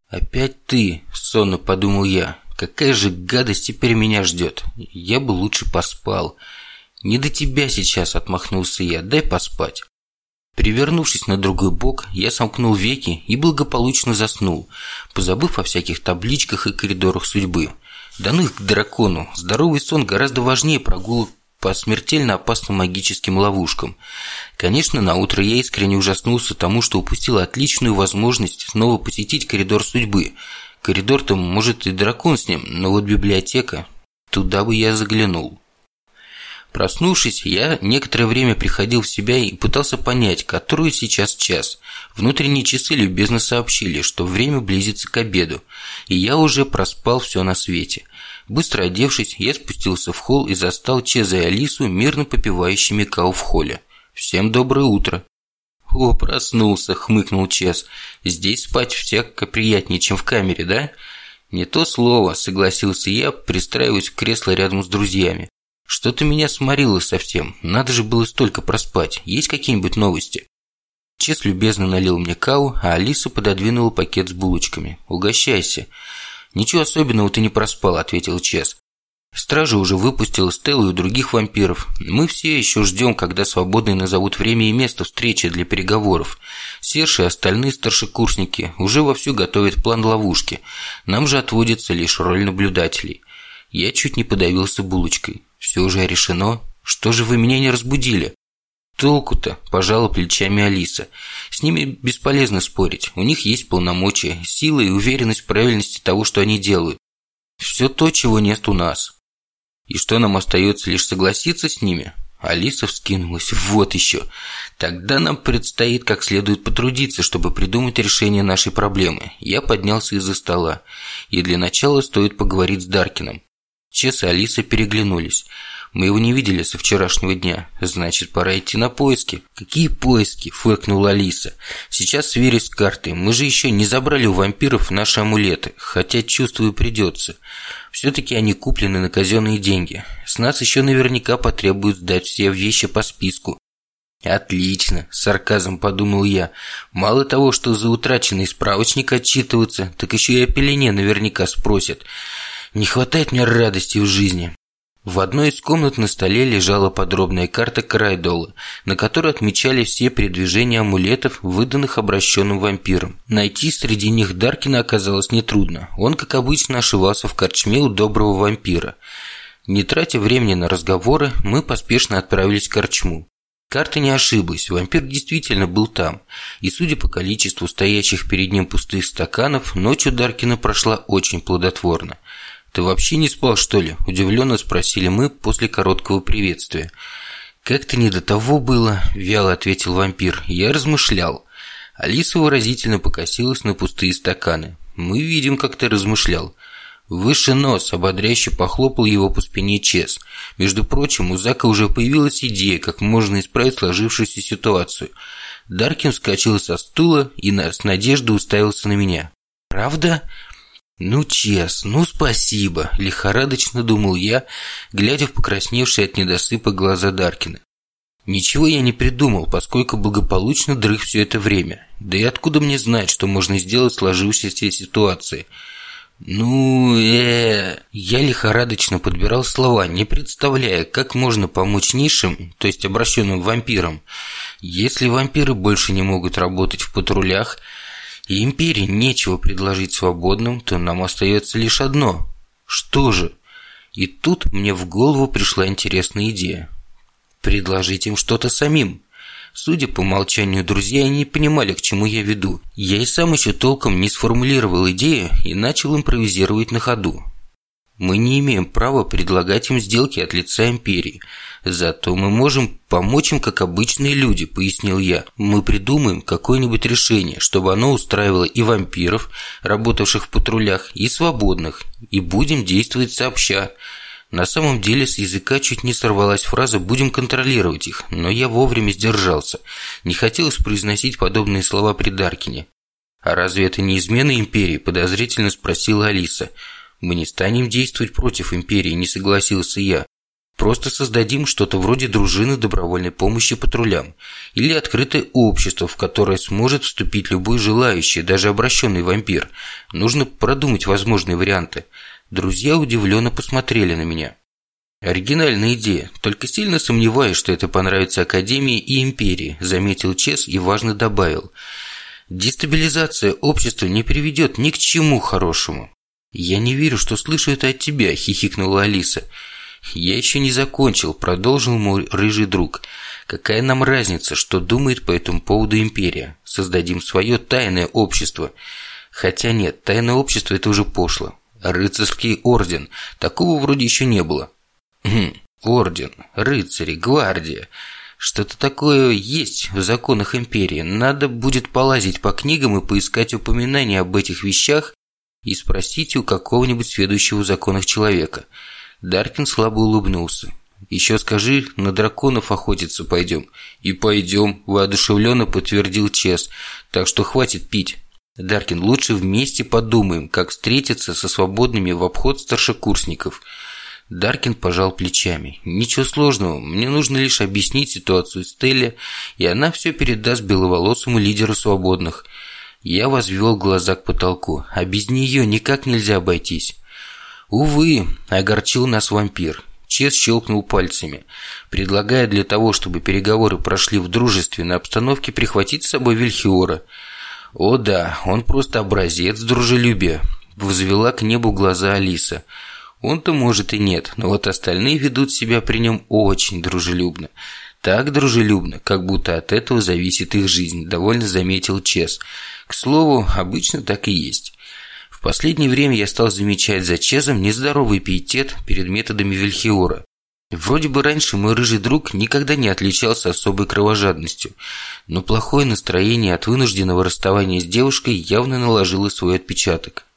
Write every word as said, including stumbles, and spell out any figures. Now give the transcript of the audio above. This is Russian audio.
«Опять ты», – сонно подумал я. «Какая же гадость теперь меня ждет? Я бы лучше поспал». «Не до тебя сейчас», – отмахнулся я. «Дай поспать». Перевернувшись на другой бок, я сомкнул веки и благополучно заснул, позабыв о всяких табличках и коридорах судьбы. Да ну их к дракону, здоровый сон гораздо важнее прогулок по смертельно опасным магическим ловушкам. Конечно, наутро я искренне ужаснулся тому, что упустил отличную возможность снова посетить коридор судьбы. Коридор-то, может, и дракон с ним, но вот библиотека, туда бы я заглянул. Проснувшись, я некоторое время приходил в себя и пытался понять, который сейчас час. Внутренние часы любезно сообщили, что время близится к обеду, и я уже проспал все на свете. Быстро одевшись, я спустился в холл и застал Чеза и Алису мирно попивающими кау в холле. «Всем доброе утро!» «О, проснулся!» – хмыкнул Чез. «Здесь спать всяко приятнее, чем в камере, да?» «Не то слово», – согласился я, пристраиваясь в кресло рядом с друзьями. «Что-то меня сморило совсем. Надо же было столько проспать. Есть какие-нибудь новости?» Чез любезно налил мне кау, а Алиса пододвинула пакет с булочками. «Угощайся». «Ничего особенного ты не проспал», – ответил Чез. «Стража уже выпустила Стеллу и других вампиров. Мы все еще ждем, когда свободные назовут время и место встречи для переговоров. Серж и остальные старшекурсники уже вовсю готовят план ловушки. Нам же отводится лишь роль наблюдателей». Я чуть не подавился булочкой. «Все уже решено? Что же вы меня не разбудили?» «Толку-то», – пожала плечами Алиса. «С ними бесполезно спорить. У них есть полномочия, сила и уверенность в правильности того, что они делают. Все то, чего нет у нас. И что нам остается, лишь согласиться с ними?» Алиса вскинулась. «Вот еще. Тогда нам предстоит как следует потрудиться, чтобы придумать решение нашей проблемы». Я поднялся из-за стола. И для начала стоит поговорить с Даркином. Чез и Алиса переглянулись. «Мы его не видели со вчерашнего дня. Значит, пора идти на поиски». «Какие поиски?» – фыркнула Алиса. «Сейчас сверюсь с картой. Мы же еще не забрали у вампиров наши амулеты. Хотя, чувствую, придется. Все-таки они куплены на казенные деньги. С нас еще наверняка потребуют сдать все вещи по списку». «Отлично», – с сарказмом подумал я. «Мало того, что за утраченный справочник отчитываться, так еще и о пелене наверняка спросят. Не хватает мне радости в жизни». В одной из комнат на столе лежала подробная карта Крайдола, на которой отмечали все передвижения амулетов, выданных обращенным вампирам. Найти среди них Даркина оказалось нетрудно. Он, как обычно, ошивался в корчме у доброго вампира. Не тратя времени на разговоры, мы поспешно отправились в корчму. Карта не ошиблась, вампир действительно был там, и, судя по количеству стоящих перед ним пустых стаканов, ночь у Даркина прошла очень плодотворно. «Ты вообще не спал, что ли?» – удивленно спросили мы после короткого приветствия. «Как-то не до того было», – вяло ответил вампир. «Я размышлял». Алиса выразительно покосилась на пустые стаканы. «Мы видим, как ты размышлял». «Выше нос», – ободряюще похлопал его по спине Чез. «Между прочим, у Зака уже появилась идея, как можно исправить сложившуюся ситуацию». Даркин вскочил со стула и с надеждой уставился на меня. «Правда?» «Ну, Чез, ну спасибо», – лихорадочно думал я, глядя в покрасневшие от недосыпа глаза Даркина. Ничего я не придумал, поскольку благополучно дрых все это время. Да и откуда мне знать, что можно сделать в сложившейся ситуации? Ну, э, Я лихорадочно подбирал слова, не представляя, как можно помочь низшим, то есть обращенным вампирам. Если вампиры больше не могут работать в патрулях, и империи нечего предложить свободным, то нам остается лишь одно. Что же? И тут мне в голову пришла интересная идея. Предложить им что-то самим. Судя по молчанию друзья, они не понимали, к чему я веду. Я и сам еще толком не сформулировал идею и начал импровизировать на ходу. Мы не имеем права предлагать им сделки от лица империи. Зато мы можем помочь им, как обычные люди, пояснил я. Мы придумаем какое-нибудь решение, чтобы оно устраивало и вампиров, работавших в патрулях, и свободных, и будем действовать сообща. На самом деле с языка чуть не сорвалась фраза «будем контролировать их», но я вовремя сдержался. Не хотелось произносить подобные слова при Даркине. «А разве это не измена империи?» – подозрительно спросила Алиса. «Мы не станем действовать против империи», – не согласился я. Просто создадим что-то вроде дружины добровольной помощи патрулям или открытое общество, в которое сможет вступить любой желающий, даже обращенный вампир. Нужно продумать возможные варианты. Друзья удивленно посмотрели на меня. «Оригинальная идея, только сильно сомневаюсь, что это понравится Академии и Империи», заметил Чес и важно добавил. «Дестабилизация общества не приведет ни к чему хорошему». «Я не верю, что слышу это от тебя», – хихикнула Алиса. «Я еще не закончил», – продолжил мой рыжий друг. «Какая нам разница, что думает по этому поводу Империя? Создадим свое тайное общество». Хотя нет, тайное общество – это уже пошло. Рыцарский орден. Такого вроде еще не было. Орден, рыцари, гвардия. Что-то такое есть в законах Империи. Надо будет полазить по книгам и поискать упоминания об этих вещах и спросить у какого-нибудь сведущего в законах человека. Даркин слабо улыбнулся. «Еще скажи, на драконов охотиться пойдем». «И пойдем», – воодушевленно подтвердил Чес. «Так что хватит пить. Даркин, лучше вместе подумаем, как встретиться со свободными в обход старшекурсников». Даркин пожал плечами. «Ничего сложного, мне нужно лишь объяснить ситуацию Стелле, и она все передаст беловолосому лидеру свободных». Я возвел глаза к потолку, а без нее никак нельзя обойтись. «Увы», – огорчил нас вампир. Чес щелкнул пальцами, предлагая для того, чтобы переговоры прошли в дружественной обстановке, прихватить с собой Вильхиора. «О да, он просто образец дружелюбия», – возвела к небу глаза Алиса. «Он-то, может, и нет, но вот остальные ведут себя при нем очень дружелюбно. Так дружелюбно, как будто от этого зависит их жизнь», – довольно заметил Чес. «К слову, обычно так и есть». В последнее время я стал замечать за Чезом нездоровый пиетет перед методами Вильхиора. Вроде бы раньше мой рыжий друг никогда не отличался особой кровожадностью, но плохое настроение от вынужденного расставания с девушкой явно наложило свой отпечаток.